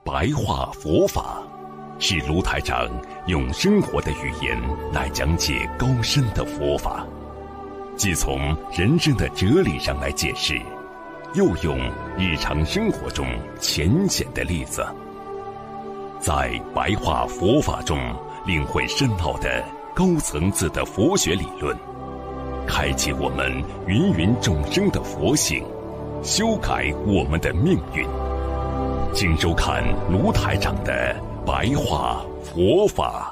白话佛法，是卢台长用生活的语言来讲解高深的佛法，既从人生的哲理上来解释，又用日常生活中浅显的例子，在白话佛法中领会深奥的高层次的佛学理论，开启我们芸芸众生的佛性，修改我们的命运。请收看卢台长的白话佛法。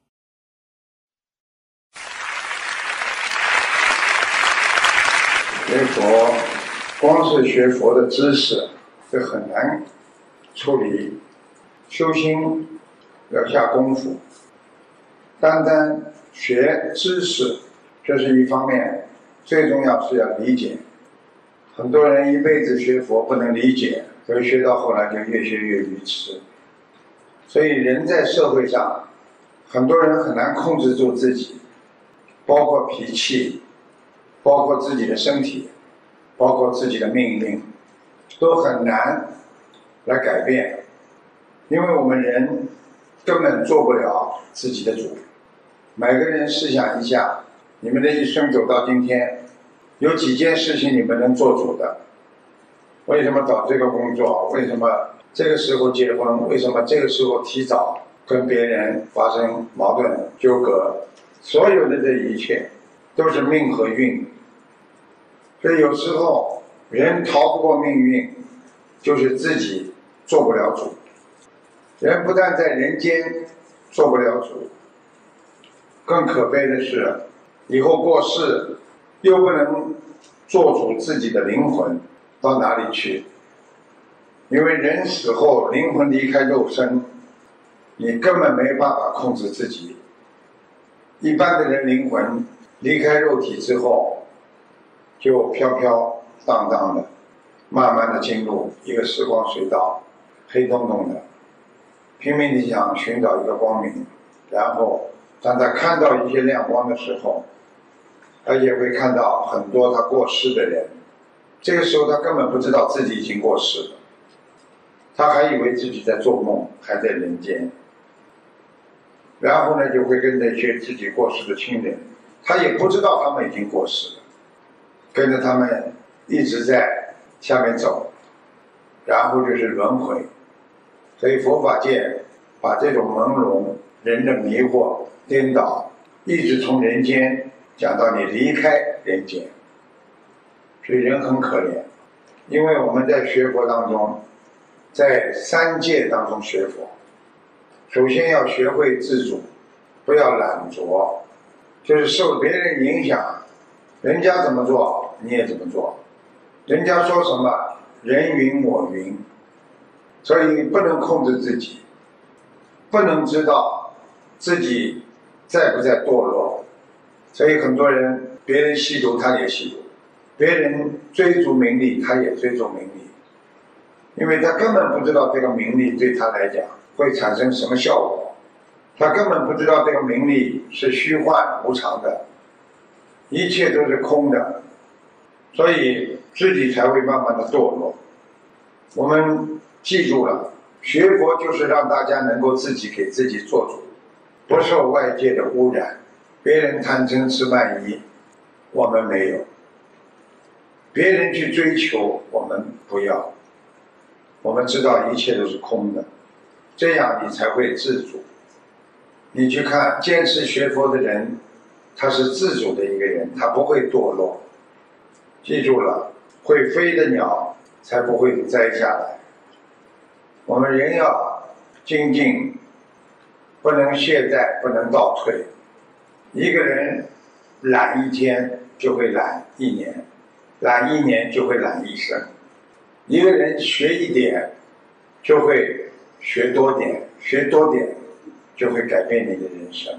学佛，光是学佛的知识是很难处理，修心要下功夫。单单学知识，这是一方面，最重要是要理解。很多人一辈子学佛不能理解，所以学到后来就越学越愚痴。所以人在社会上，很多人很难控制住自己，包括脾气，包括自己的身体，包括自己的命运，都很难来改变。因为我们人根本做不了自己的主。每个人试想一下，你们的一生走到今天，有几件事情你们能做主的？为什么找这个工作？为什么这个时候结婚？为什么这个时候提早跟别人发生矛盾纠葛？所有的这一切都是命和运。所以有时候人逃不过命运，就是自己做不了主。人不但在人间做不了主，更可悲的是以后过世又不能做主自己的灵魂到哪里去。因为人死后灵魂离开肉身，你根本没办法控制自己。一般的人灵魂离开肉体之后，就飘飘荡荡的，慢慢的进入一个时光隧道，黑洞洞的，拼命地想寻找一个光明。然后当他看到一些亮光的时候，他也会看到很多他过世的人。这个时候他根本不知道自己已经过世了，他还以为自己在做梦，还在人间。然后呢，就会跟着一些自己过世的亲人，他也不知道他们已经过世了，跟着他们一直在下面走，然后就是轮回。所以佛法界把这种朦胧、人的迷惑、颠倒，一直从人间讲到你离开人间。所以人很可怜，因为我们在学佛当中，在三界当中学佛，首先要学会自主，不要懒惰，就是受别人影响，人家怎么做你也怎么做，人家说什么人云我云，所以不能控制自己，不能知道自己在不在堕落。所以很多人，别人吸毒他也吸毒，别人追逐名利他也追逐名利，因为他根本不知道这个名利对他来讲会产生什么效果，他根本不知道这个名利是虚幻无常的，一切都是空的，所以自己才会慢慢的堕落。我们记住了，学佛就是让大家能够自己给自己做主，不受外界的污染。别人贪嗔痴慢疑，我们没有；别人去追求，我们不要。我们知道一切都是空的，这样你才会自主。你去看坚持学佛的人，他是自主的一个人，他不会堕落。记住了，会飞的鸟才不会摘下来。我们人要精进，不能懈怠，不能倒退。一个人懒一天就会懒一年，懒一年就会懒一生。一个人学一点就会学多点，学多点就会改变你的人生。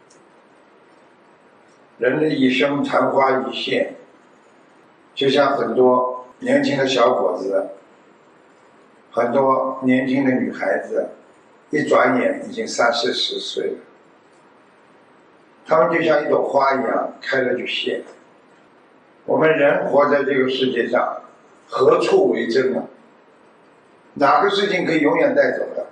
人的一生昙花一现，就像很多年轻的小伙子，很多年轻的女孩子，一转眼已经30、40岁了。他们就像一朵花一样，开了就谢。我们人活在这个世界上，何处为真啊？哪个事情可以永远带走的？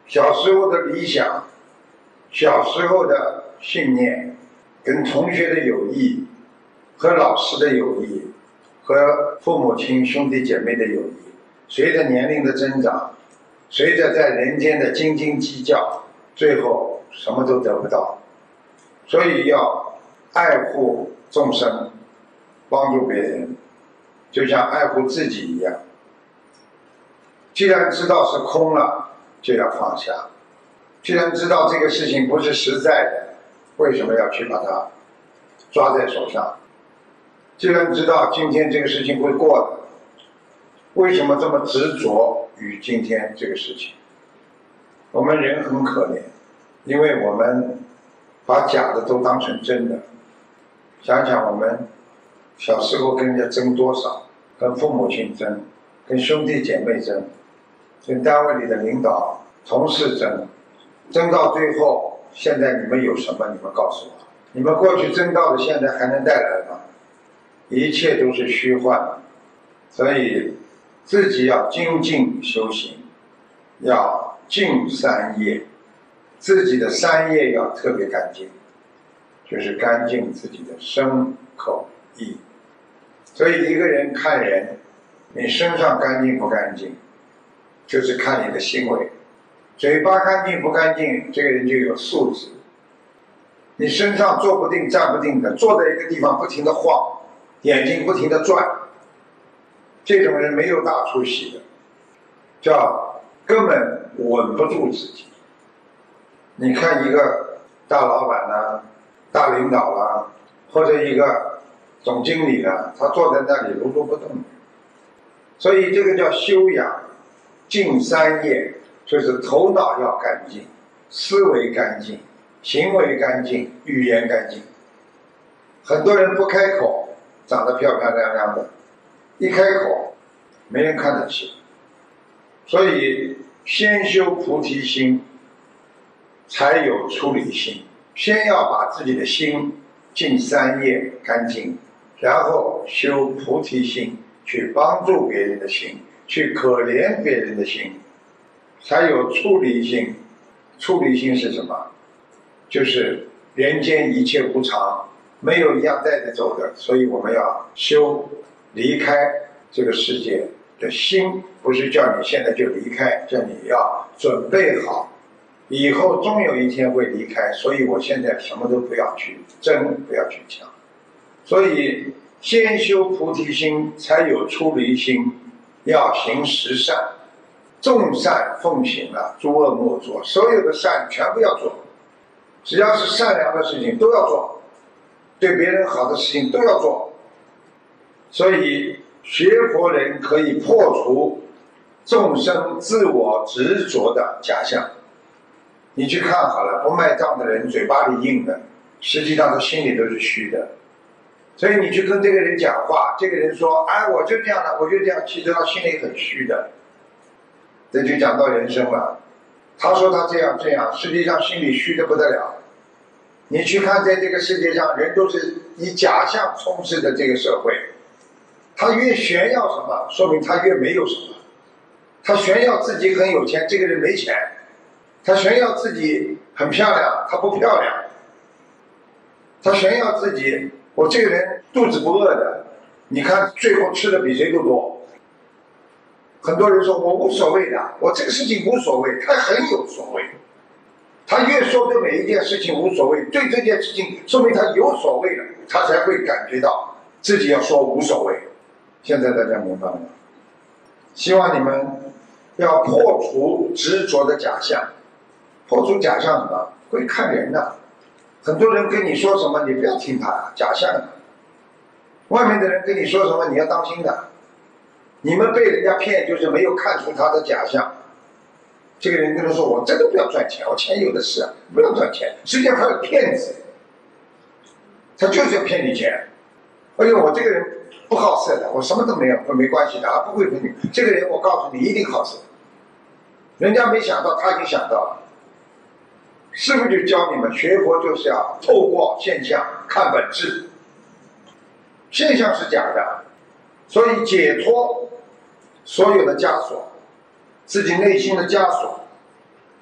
小时候的理想，小时候的信念，跟同学的友谊，和老师的友谊，和父母亲兄弟姐妹的友谊，随着年龄的增长，随着在人间的斤斤计较，最后什么都得不到。所以要爱护众生，帮助别人，就像爱护自己一样。既然知道是空了，就要放下。既然知道这个事情不是实在的，为什么要去把它抓在手上？既然知道今天这个事情会过的，为什么这么执着于今天这个事情？我们人很可怜，因为我们把假的都当成真的。想想我们小时候跟人家争多少，跟父母亲争，跟兄弟姐妹争，跟单位里的领导同事争，争到最后，现在你们有什么？你们告诉我，你们过去争到的现在还能带来吗？一切都是虚幻。所以自己要精进修行，要净三业，自己的三业要特别干净，就是干净自己的身口意。所以一个人看人，你身上干净不干净，就是看你的行为。嘴巴干净不干净，这个人就有素质。你身上坐不定站不定的，坐在一个地方不停地晃，眼睛不停地转，这种人没有大出息的，叫根本稳不住自己。你看一个大老板啦、大领导啦，或者一个总经理啦，他坐在那里如如不动。所以这个叫修养净三业，就是头脑要干净，思维干净，行为干净，语言干净。很多人不开口，长得漂漂亮亮的，一开口没人看得起。所以先修菩提心，才有出离心。先要把自己的心净三业干净，然后修菩提心，去帮助别人的心，去可怜别人的心，才有出离心。出离心是什么？就是人间一切无常，没有一样带着走的，所以我们要修离开这个世界的心，不是叫你现在就离开，叫你要准备好，以后终有一天会离开，所以我现在什么都不要去争，不要去抢。所以先修菩提心，才有出离心。要行十善，众善奉行了，诸恶莫作，所有的善全部要做，只要是善良的事情都要做，对别人好的事情都要做。所以学佛人可以破除众生自我执着的假象。你去看好了，不卖账的人嘴巴里硬的，实际上他心里都是虚的。所以你去跟这个人讲话，这个人说哎，我就这样的，我就这样，其实他心里很虚的。这就讲到人生了，他说他这样这样，实际上心里虚得不得了。你去看在这个世界上，人都是以假象充斥的这个社会，他越炫耀什么，说明他越没有什么。他炫耀自己很有钱，这个人没钱；他炫耀自己很漂亮，他不漂亮；他炫耀自己我这个人肚子不饿的，你看最后吃的比谁都多。很多人说我无所谓的，我这个事情无所谓，他很有所谓。他越说对每一件事情无所谓，对这件事情说明他有所谓了，他才会感觉到自己要说无所谓。现在大家明白了吗？希望你们要破除执着的假象。破除假象什么？会看人的。很多人跟你说什么，你不要听他，假象的。外面的人跟你说什么，你要当心的。你们被人家骗，就是没有看出他的假象。这个人跟他说我真的不要赚钱，我钱有的是，不要赚钱，实际上他是骗子，他就是要骗你钱。哎呦，我这个人不好色的，我什么都没有，没关系的，不会骗你。这个人我告诉你一定好色，人家没想到，他已经想到了。师父就教你们学佛就是要透过现象看本质，现象是假的，所以解脱所有的枷锁，自己内心的枷锁，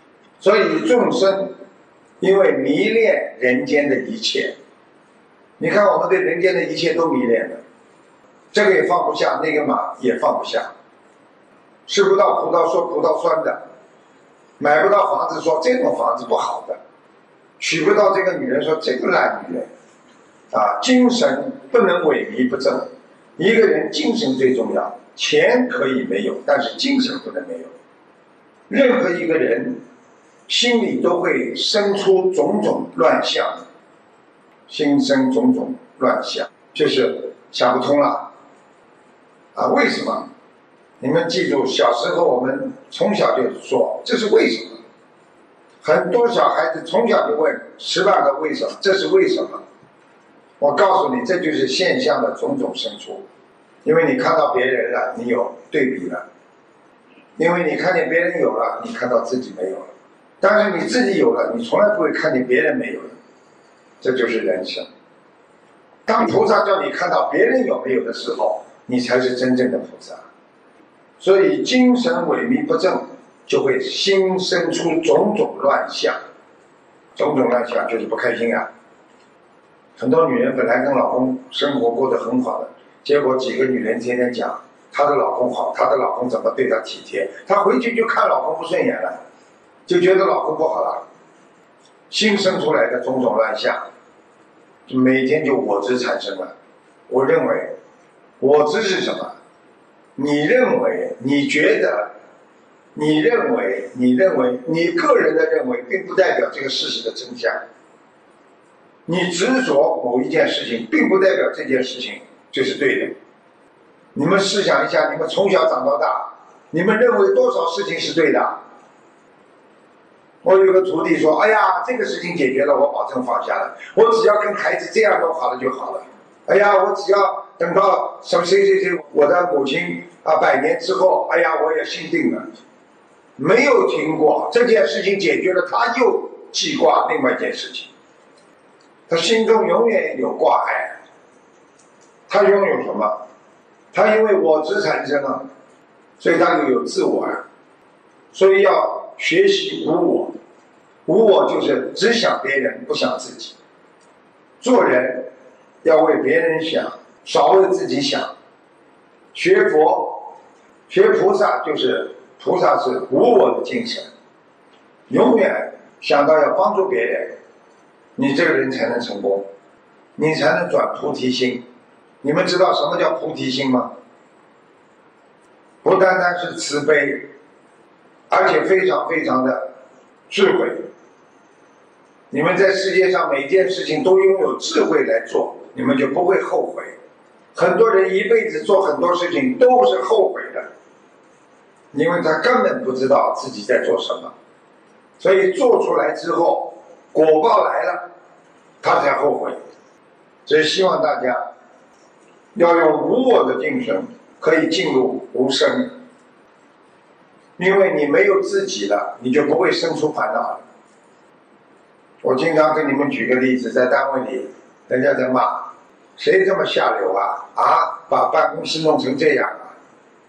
所以众生因为迷恋人间的一切，你看我们对人间的一切都迷恋的，这个也放不下，那个嘛也放不下，吃不到葡萄说葡萄酸的，买不到房子说这种房子不好的，娶不到这个女人说这个烂女人啊，精神不能萎靡不振。一个人精神最重要，钱可以没有，但是精神不能没有。任何一个人心里都会生出种种乱象，心生种种乱象，就是想不通了啊！为什么？你们记住，小时候我们从小就说这是为什么，很多小孩子从小就问10万个为什么，这是为什么？我告诉你，这就是现象的种种生出。因为你看到别人了，你有对比了；因为你看见别人有了，你看到自己没有了。但是你自己有了，你从来不会看见别人没有的。这就是人生。当菩萨叫你看到别人有没有的时候，你才是真正的菩萨。所以精神萎靡不振，就会心生出种种乱象。种种乱象就是不开心啊。很多女人本来跟老公生活过得很好的，结果几个女人天天讲她的老公好，她的老公怎么对她体贴，她回去就看老公不顺眼了，就觉得老公不好了，心生出来的种种乱象，每天就我执产生了。我认为我执是什么？你认为，你觉得，你认为，你个人的认为并不代表这个事实的真相。你执着某一件事情并不代表这件事情就是对的。你们试想一下，你们从小长到大，你们认为多少事情是对的？我有个徒弟说，哎呀，这个事情解决了，我保证放下了，我只要跟孩子这样弄好了就好了。哎呀，我只要等到什么谁，我的母亲100年之后，哎呀，我也心定了。没有听过这件事情解决了，他又记挂另外一件事情，他心中永远有挂碍。他拥有什么？他因为我执产生啊，所以他就有自我啊。所以要学习无我。无我就是只想别人，不想自己。做人要为别人想，少为自己想。学佛、学菩萨就是菩萨是无我的精神，永远想到要帮助别人，你这个人才能成功，你才能转菩提心。你们知道什么叫菩提心吗？不单单是慈悲，而且非常非常的智慧。你们在世界上每件事情都拥有智慧来做，你们就不会后悔。很多人一辈子做很多事情都是后悔的，因为他根本不知道自己在做什么，所以做出来之后果报来了，他才后悔。所以希望大家要用无我的精神，可以进入无生。因为你没有自己了，你就不会生出烦恼了。我经常跟你们举个例子，在单位里，人家在骂，谁这么下流啊？把办公室弄成这样啊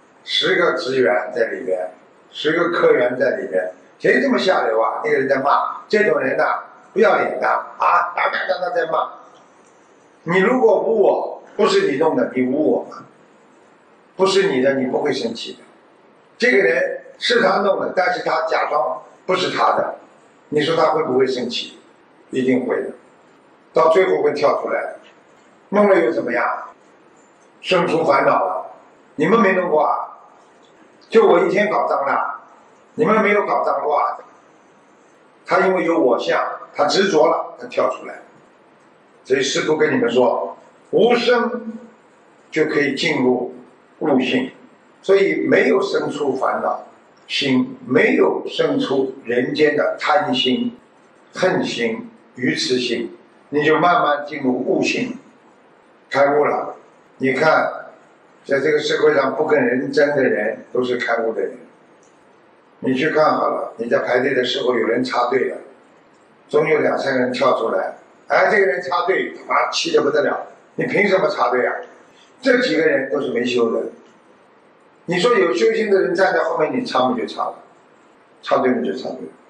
！10个职员在里面，10个科员在里面，谁这么下流啊？那个人在骂，这种人呐，不要脸的啊！打在骂。你如果无我，不是你弄的，你无我吗？不是你的，你不会生气的。这个人是他弄的，但是他假装不是他的，你说他会不会生气？一定会的，到最后会跳出来。弄了又怎么样？生出烦恼了。你们没弄过啊？就我一天搞脏了，你们没有搞脏过啊？他因为有我相，他执着了，他跳出来。所以师父跟你们说，无生就可以进入悟性，所以没有生出烦恼心，没有生出人间的贪心、恨心、愚痴心，你就慢慢进入悟性，开悟了。你看，在这个社会上不跟人争的人，都是开悟的人。你去看好了，你在排队的时候有人插队了，总有2、3个人跳出来，哎，这个人插队，他妈气得不得了，你凭什么插队啊？这几个人都是没修的。你说有修行的人站在后面，你插不就插了，插队不就插队了。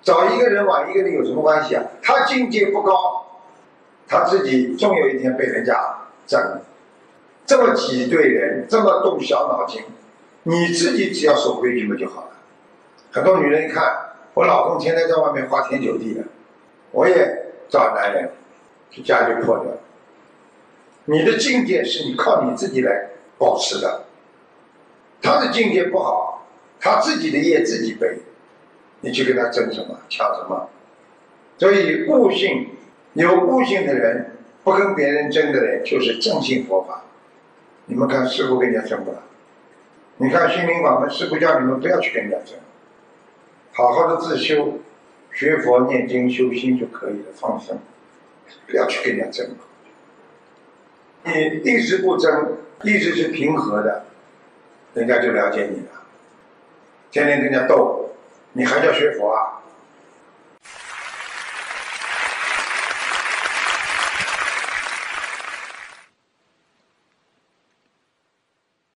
找一个人往一个人有什么关系啊？他境界不高，他自己终有一天被人家整。这么挤兑人，这么动小脑筋，你自己只要守规矩嘛就好了。很多女人一看，我老公天天在外面花天酒地的，我也找男人，这家就破掉了。你的境界是你靠你自己来保持的，他的境界不好，他自己的业自己背，你去跟他争什么抢什么？所以悟性，有悟性的人，不跟别人争的人，就是正信佛法。你们看师父跟人家争不了，你看心灵法门，师父叫你们不要去跟人家争，好好的自修，学佛念经修心就可以了，放生，不要去跟人家争。你一直不争，一直是平和的，人家就了解你了。天天跟人家斗，你还叫学佛啊？